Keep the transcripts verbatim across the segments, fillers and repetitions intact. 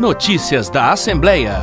Notícias da Assembleia.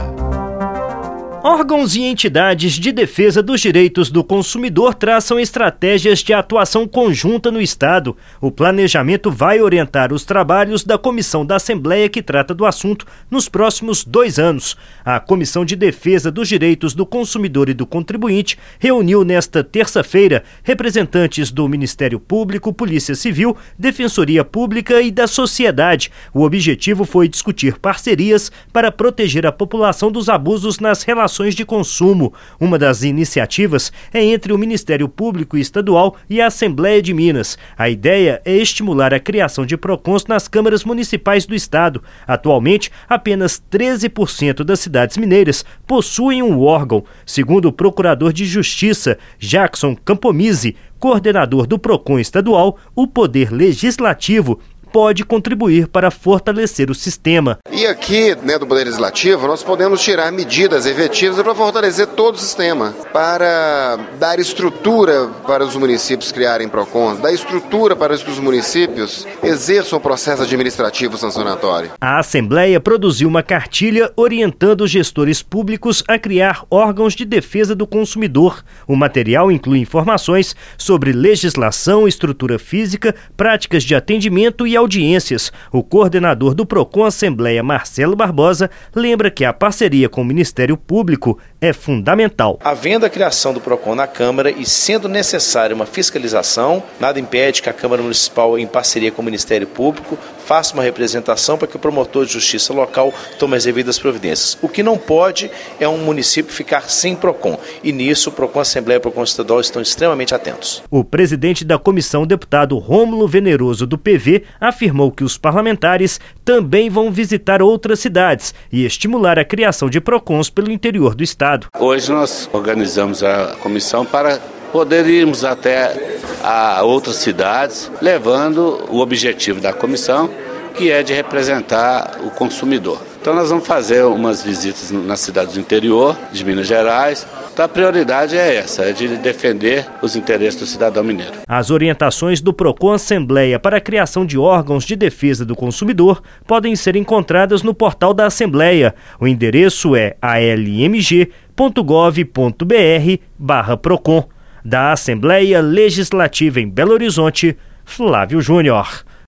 Órgãos e entidades de defesa dos direitos do consumidor traçam estratégias de atuação conjunta no Estado. O planejamento vai orientar os trabalhos da Comissão da Assembleia que trata do assunto nos próximos dois anos. A Comissão de Defesa dos Direitos do Consumidor e do Contribuinte reuniu nesta terça-feira representantes do Ministério Público, Polícia Civil, Defensoria Pública e da sociedade. O objetivo foi discutir parcerias para proteger a população dos abusos nas relações de consumo. Uma das iniciativas é entre o Ministério Público Estadual e a Assembleia de Minas. A ideia é estimular a criação de PROCONs nas câmaras municipais do estado. Atualmente, apenas treze por cento das cidades mineiras possuem um órgão. Segundo o Procurador de Justiça, Jackson Campomise, coordenador do PROCON estadual, o Poder Legislativo pode contribuir para fortalecer o sistema. E aqui, né, do Poder Legislativo, nós podemos tirar medidas efetivas para fortalecer todo o sistema, para dar estrutura para os municípios criarem PROCONs, dar estrutura para que os municípios exerçam o processo administrativo sancionatório. A Assembleia produziu uma cartilha orientando os gestores públicos a criar órgãos de defesa do consumidor. O material inclui informações sobre legislação, estrutura física, práticas de atendimento e audiências. O coordenador do PROCON Assembleia, Marcelo Barbosa, lembra que a parceria com o Ministério Público é fundamental. Havendo a criação do PROCON na Câmara e sendo necessária uma fiscalização, nada impede que a Câmara Municipal, em parceria com o Ministério Público, faça uma representação para que o promotor de justiça local tome as devidas providências. O que não pode é um município ficar sem PROCON. E nisso, o PROCON Assembleia e o PROCON Estadual estão extremamente atentos. O presidente da comissão, deputado Rômulo Veneroso, do P V, afirmou que os parlamentares também vão visitar outras cidades e estimular a criação de PROCONs pelo interior do estado. Hoje nós organizamos a comissão para poder irmos até a outras cidades, levando o objetivo da comissão, que é de representar o consumidor. Então nós vamos fazer umas visitas nas cidades do interior de Minas Gerais. Então a prioridade é essa, é de defender os interesses do cidadão mineiro. As orientações do PROCON Assembleia para a criação de órgãos de defesa do consumidor podem ser encontradas no portal da Assembleia. O endereço é a l m g ponto gov ponto b r barra PROCON. Da Assembleia Legislativa em Belo Horizonte, Flávio Júnior.